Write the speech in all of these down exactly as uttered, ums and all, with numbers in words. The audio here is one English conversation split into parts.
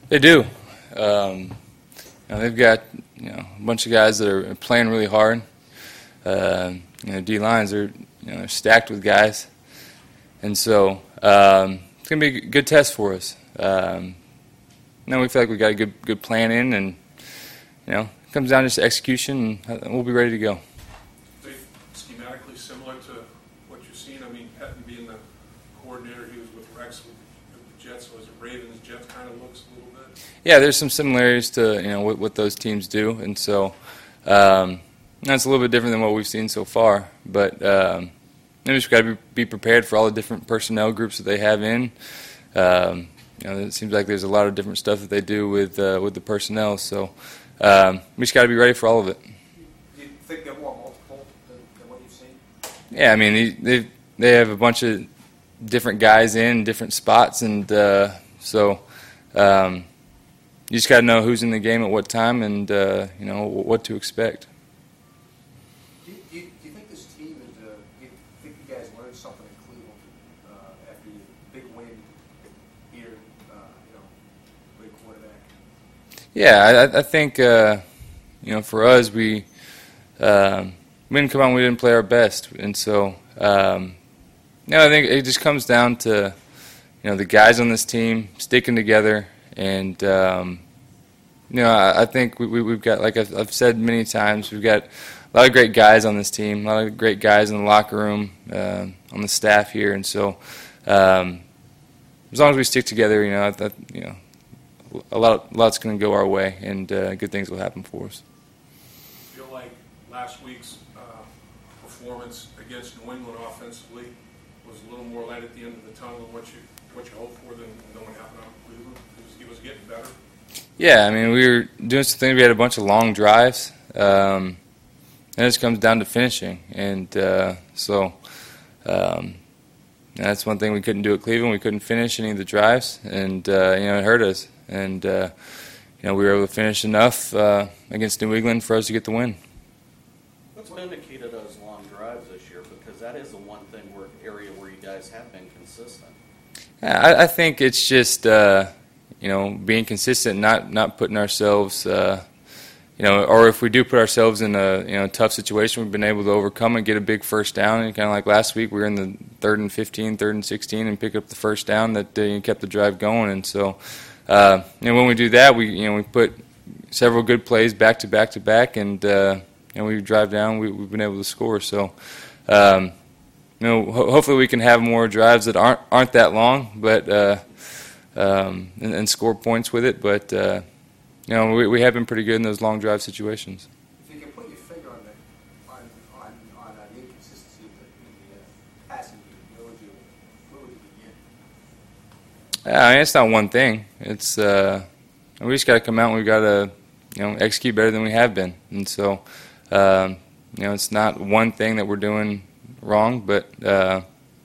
They do. Um, you know, they've got you know a bunch of guys that are playing really hard. Uh, you know, D lines are you know they're stacked with guys, and so um, it's gonna be a good test for us. Um, now we feel like we got a good good plan in, and you know it comes down to just execution, and we'll be ready to go. They schematically similar to what you've seen. I mean, Pettine being the coordinator, he was with Rex with, with the Jets. Was it Ravens? Jets kind of looks a little bit. Yeah, there's some similarities to you know what, what those teams do, and so um, that's a little bit different than what we've seen so far. But um, we just got to be, be prepared for all the different personnel groups that they have in. Um, you know, it seems like there's a lot of different stuff that they do with uh, with the personnel, so um, we just got to be ready for all of it. Do you think they're more multiple than, than what you've seen? Yeah, I mean they they have a bunch of different guys in different spots, and uh, so. Um, You just got to know who's in the game at what time, and uh, you know what to expect. Do you, do you, do you think this team is? Uh, do you think you guys learned something in Cleveland uh, after your big win here? Uh, you know, great quarterback. Yeah, I, I think uh, you know for us we um, we didn't come out, and we didn't play our best, and so um, you know I think it just comes down to you know the guys on this team sticking together. And, um, you know, I, I think we, we, we've got, like I've, I've said many times, we've got a lot of great guys on this team, a lot of great guys in the locker room, uh, on the staff here. And so um, as long as we stick together, you know, I, I, you know a lot, a lot's going to go our way, and uh, good things will happen for us. I feel like last week's uh, performance against New England offensively was a little more light at the end of the tunnel than what you, what you hoped for than, than what happened out in Cleveland. It was getting better. Yeah, I mean, we were doing some things. We had a bunch of long drives, um, and it just comes down to finishing. And uh, so um, that's one thing we couldn't do at Cleveland. We couldn't finish any of the drives, and uh, you know, it hurt us. And uh, you know, we were able to finish enough uh, against New England for us to get the win. What's been the key to those long drives this year? Because that is the one thing where area where you guys have been consistent. Yeah, I, I think it's just. Uh, You know, being consistent, not not putting ourselves, uh, you know, or if we do put ourselves in a you know tough situation, we've been able to overcome and get a big first down. And kind of like last week, we were in the third and fifteen, third and sixteen, and pick up the first down that uh, kept the drive going. And so, uh, you know, when we do that, we you know we put several good plays back to back to back, and uh, you know we drive down. We, we've been able to score. So, um, you know, ho- hopefully we can have more drives that aren't aren't that long, but. Uh, Um, and, and score points with it, but uh, you know we, we have been pretty good in those long drive situations. If you can put your finger on the on on, on uh, the inconsistency of the, in the uh, passing game, where would you where would you begin? Yeah, I mean, it's not one thing. It's uh, we just got to come out and we got to you know execute better than we have been, and so um, you know it's not one thing that we're doing wrong, but uh,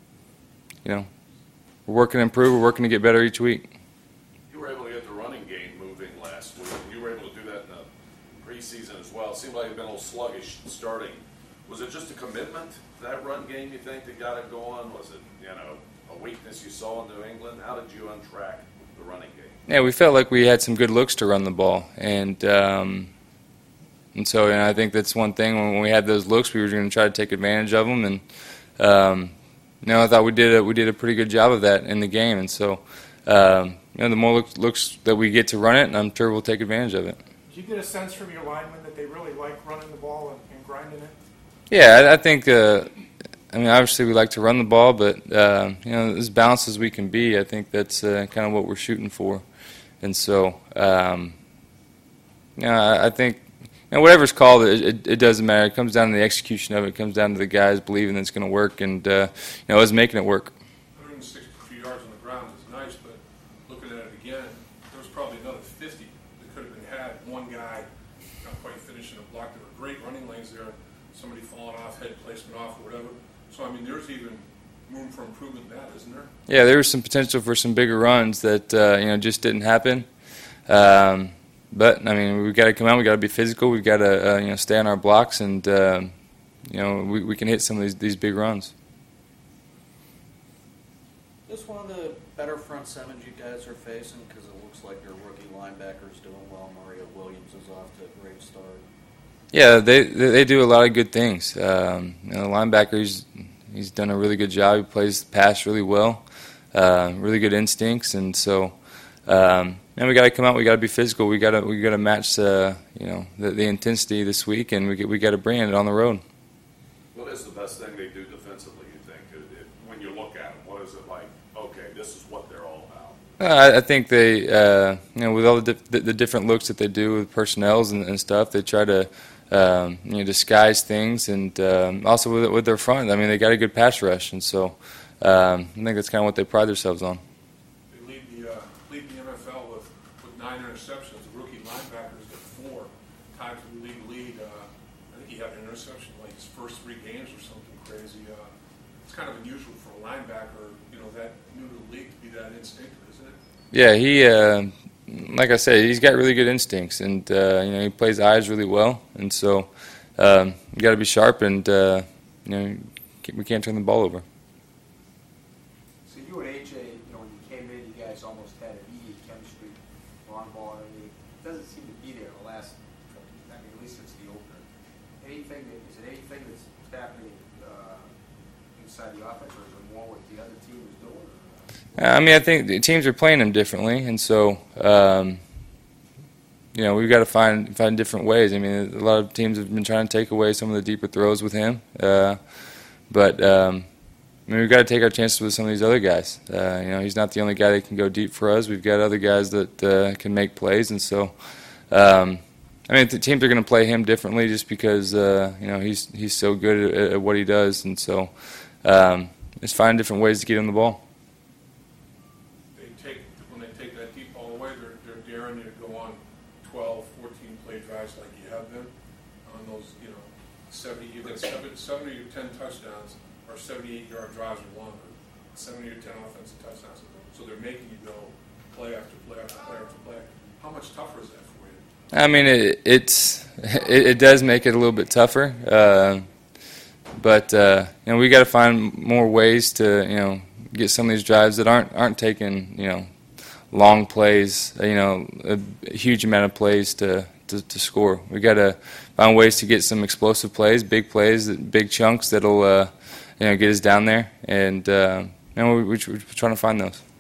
you know. We're working to improve. We're working to get better each week. You were able to get the running game moving last week. You were able to do that in the preseason as well. It seemed like you've been a little sluggish starting. Was it just a commitment to that run game, you think, that got it going? Was it, you know, a weakness you saw in New England? How did you untrack the running game? Yeah, we felt like we had some good looks to run the ball, and um, and so you know, I think that's one thing. When we had those looks, we were going to try to take advantage of them, and. Um, You know, I thought we did a, we did a pretty good job of that in the game, and so um, you know the more looks, looks that we get to run it, and I'm sure we'll take advantage of it. Did you get a sense from your linemen that they really like running the ball and, and grinding it? Yeah, I, I think. Uh, I mean, obviously we like to run the ball, but uh, you know, as balanced as we can be, I think that's uh, kind of what we're shooting for, and so um, you know, I, I think. And whatever's called, it, it, it doesn't matter. It comes down to the execution of it. It comes down to the guys believing that it's going to work, and uh, you know, us making it work. one hundred sixty-two yards on the ground is nice, but looking at it again, there was probably another fifty that could have been had. One guy not quite finishing a block. There were great running lanes there. Somebody falling off, head placement off, or whatever. So I mean, there's even room for improvement in that, isn't there? Yeah, there was some potential for some bigger runs that uh, you know just didn't happen. Um, But I mean, we've got to come out. We've got to be physical. We've got to uh, you know stay on our blocks, and uh, you know we, we can hit some of these these big runs. This one of the better front sevens you guys are facing because it looks looks like their rookie linebacker's doing well. Mario Williams is off to a great start. Yeah, they they they do a lot of good things. Um, you know, the linebacker, he's, he's done a really good job. He plays the pass really well, uh, really good instincts, and so um, and we got to come out. We got to be physical. We got to we got to match uh, you know the, the intensity this week, and we get, we got to bring it on the road. What is the best thing they do defensively, you think? It- it- When you look at them, what is it like, okay, this is what they're all about? Uh, I, I think they, uh, you know, with all the, di- the, the different looks that they do with personnels and, and stuff, they try to, um, you know, disguise things, and um, also with with their front. I mean, they got a good pass rush, and so um, I think that's kind of what they pride themselves on. They lead the, uh, lead the N F L with, with nine interceptions. The rookie linebackers get four. Times we lead the lead. Uh, I think he had an interception like his first three games or something crazy. Uh, it's kind of unusual for a linebacker, you know, that new to the league to be that instinctive, isn't it? Yeah, he, uh, like I said, he's got really good instincts, and uh, you know, he plays eyes really well, and so um, you got to be sharp, and uh, you know, we can't turn the ball over. So you and A J, you know, when you came in, you guys almost had an immediate chemistry, long ball, and it doesn't seem to be there the last, I mean, at least since the opener. Anything that, is it anything that's happening uh, inside the offense, or is it more what the other team is doing? Or, uh, I mean, I think the teams are playing him differently, and so um, you know, we've got to find find different ways. I mean, a lot of teams have been trying to take away some of the deeper throws with him, uh, but um, I mean, we've got to take our chances with some of these other guys. Uh, you know, he's not the only guy that can go deep for us. We've got other guys that uh, can make plays, and so um, I mean, the teams are going to play him differently just because uh, you know he's he's so good at, at what he does, and so um, just find different ways to get him the ball. They take, when they take that deep ball away, they're, they're daring you to go on twelve, fourteen play drives like you have been on those, you know, seventy, you've got seven- seventy or ten touchdowns or seventy-eight yard drives or longer, seventy or ten offensive touchdowns. So they're making you go play after play after play after play. How much tougher is that for you? I mean, it, it's it, it does make it a little bit tougher, uh, but uh, you know, we got to find more ways to you know get some of these drives that aren't aren't taking you know long plays, you know, a, a huge amount of plays to to, to score. We got to find ways to get some explosive plays, big plays, big chunks that'll uh, you know get us down there, and uh, you know we, we're trying to find those.